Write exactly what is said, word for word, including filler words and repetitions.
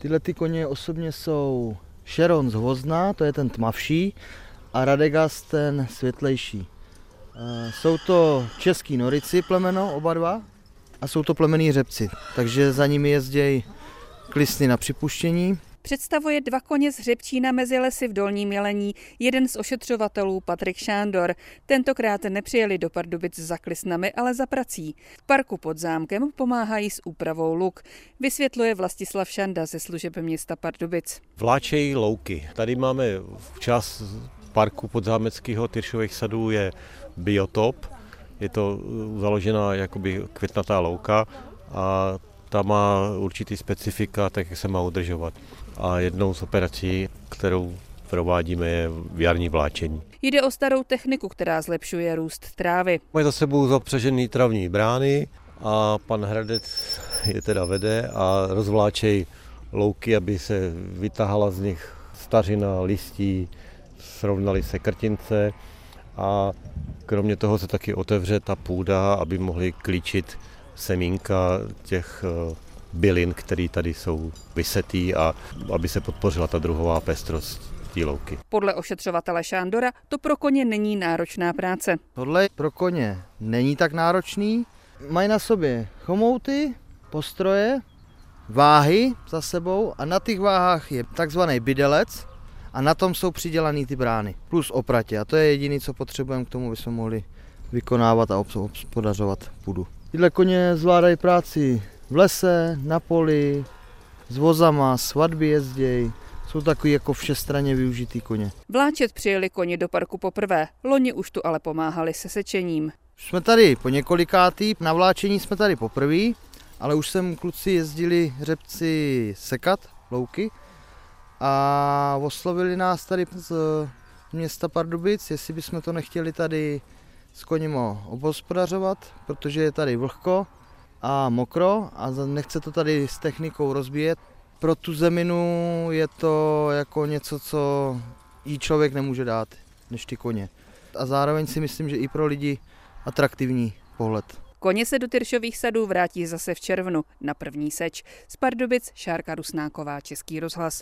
Tyhle ty koně osobně jsou Šeron z Hvozna, to je ten tmavší, a Radegast ten světlejší. Jsou to český norici plemeno, oba dva, a jsou to plemenní hřebci, takže za nimi jezdějí klisny na připuštění. Představuje dva koně z Hřebčína mezi lesy v Dolním Jelení jeden z ošetřovatelů Patrik Šándor. Tentokrát nepřijeli do Pardubic za klisnami, ale za prací. V parku pod zámkem pomáhají s úpravou luk. Vysvětluje Vlastislav Šanda ze služeb města Pardubic. Vláčejí louky. Tady máme část parku podzámeckého Tyršových sadů je biotop. Je to založená jakoby květnatá louka a ta má určitý specifika, tak jak se má udržovat. A jednou z operací, kterou provádíme, je jarní vláčení. Jde o starou techniku, která zlepšuje růst trávy. Mají za sebou zapřežený travní brány a pan Hradec je teda vede a rozvláčejí louky, aby se vytahala z nich stařina, listí, srovnaly se krtince a kromě toho se taky otevře ta půda, aby mohli klíčit semínka těch bylin, které tady jsou vysetý a aby se podpořila ta druhová pestrost té louky. Podle ošetřovatele Šándora to pro koně není náročná práce. Tohle pro koně není tak náročný. Mají na sobě chomouty, postroje, váhy za sebou a na těch váhách je takzvaný bidelec a na tom jsou přidělaný ty brány plus opratě a to je jediné, co potřebujeme k tomu, aby jsme mohli vykonávat a obspodařovat půdu. Tyhle koně zvládají práci v lese, na poli, s vozama, svatby jezdějí. Jsou takový jako všestranně využitý koně. Vláčet přijeli koně do parku poprvé, loni už tu ale pomáhali se sečením. Jsme tady po několikátý, na vláčení jsme tady poprvé, ale už sem kluci jezdili hřebci sekat louky a oslovili nás tady z města Pardubic, jestli bychom to nechtěli tady s koněma obhospodařovat, protože je tady vlhko a mokro a nechce to tady s technikou rozbíjet. Pro tu zeminu je to jako něco, co jí člověk nemůže dát, než ty koně. A zároveň si myslím, že i pro lidi atraktivní pohled. Koně se do Tyršových sadů vrátí zase v červnu na první seč. Z Pardubic Šárka Rusnáková, Český rozhlas.